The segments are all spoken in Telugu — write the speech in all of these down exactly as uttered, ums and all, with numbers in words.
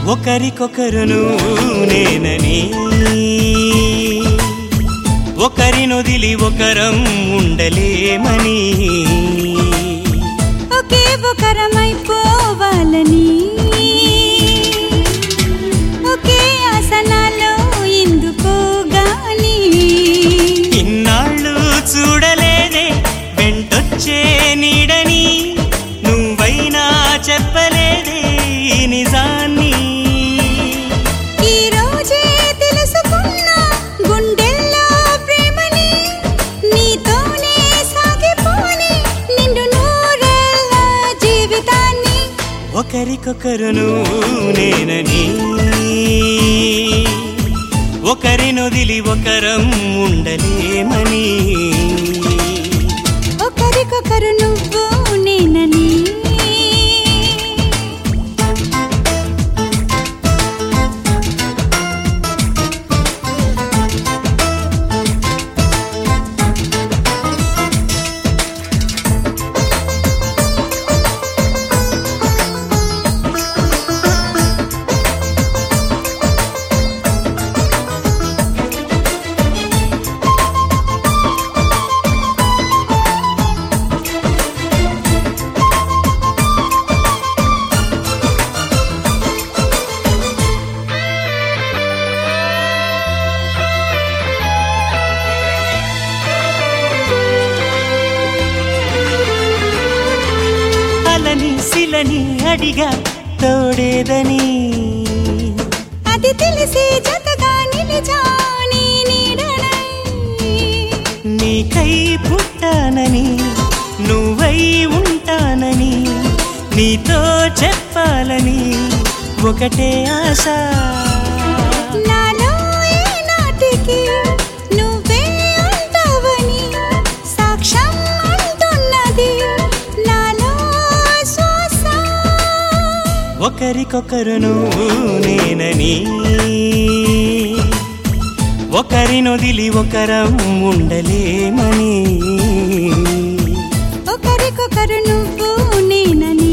ఒకరికొకరును నేనని ఒకరినొదిలి ఒకరం ఉండలేమని ఒకే ఒకరమైపోవాలని ఒకే ఆసనాలో ఎందుకో గాని ఇన్నాళ్ళు చూడలేదే వెంటొచ్చే నీడని నువ్వైనా చెప్పలేదే నిజాన్ని ఈ రోజే తెలుసుకున్నా గుండెల్లో ప్రేమని నీతోనే సాగిపోని నిండు నూరేళ్ళ జీవితాన్ని ఒకరికొకరును నేనని ఒకరినొదిలి ఒకరం ఉండలేమని ఒకరికొకరు నువ్వు నేనని అలని శిలని అడిగా తోడేదని అది తెలిసి జతగా నిలిచాని నీడనై నీకై పుట్టానని నువ్వై ఉంటానని నీతో చెప్పాలని ఒకటే ఆశ నాలో ఏ నాటికి నువ్వే ఉంటావని సాక్ష్యం అంటున్నది నాలో శ్వాస ఒకరికొకరును నేనని ఒకరినొదిలి ఒకరం ఉండలేమని ఒకరికొకరు నువ్వు నేనని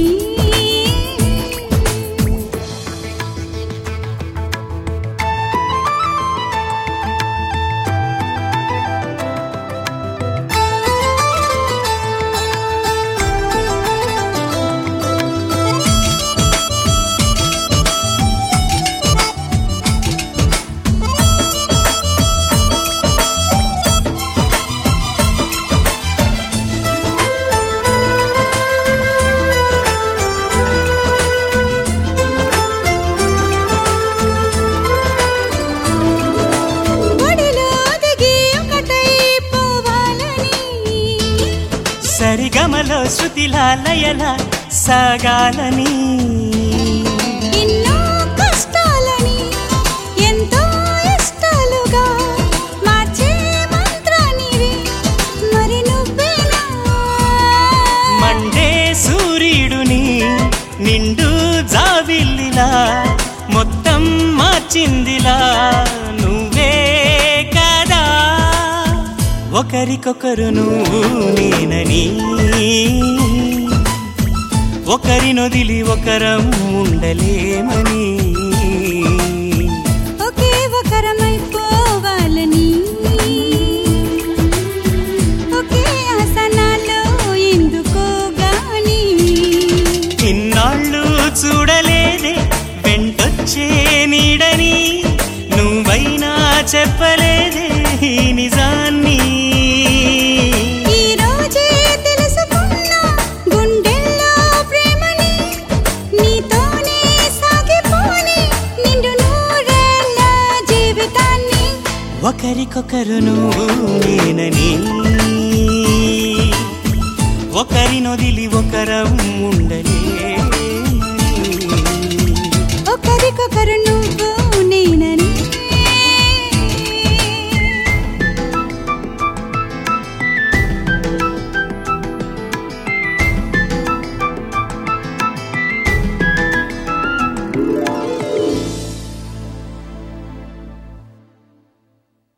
సరిగమలో శృతిలా లయల సాగాలని ఎన్నో కష్టాలని ఎంతో ఇష్టాలుగా మార్చే మంత్రానివి మరి నువ్వేనా మండే సూర్యుడుని నిండు జావిల్లిలా మొత్తం మార్చిందిలా నువ్వే కదా ఒకరికొకరును నేనని ఒకరినొదిలి ఒకరం ఉండలేమని ఒకే ఒకరమైపోవాలని ఒకే ఆసనాలో ఎందుకో గాని ఇన్నాళ్ళు చూడలేదే వెంటొచ్చే నీడని నువ్వైనా చెప్పలేదే నిజాన్ని ఈ రోజే తెలుసుకున్నా గుండెల్లో ప్రేమని నీతోనే సాగిపోని నిండు నూరేళ్ళ జీవితాన్ని ఒకరికొకరును నేనని ఒకరినొదిలి ఒకరం ఉండలే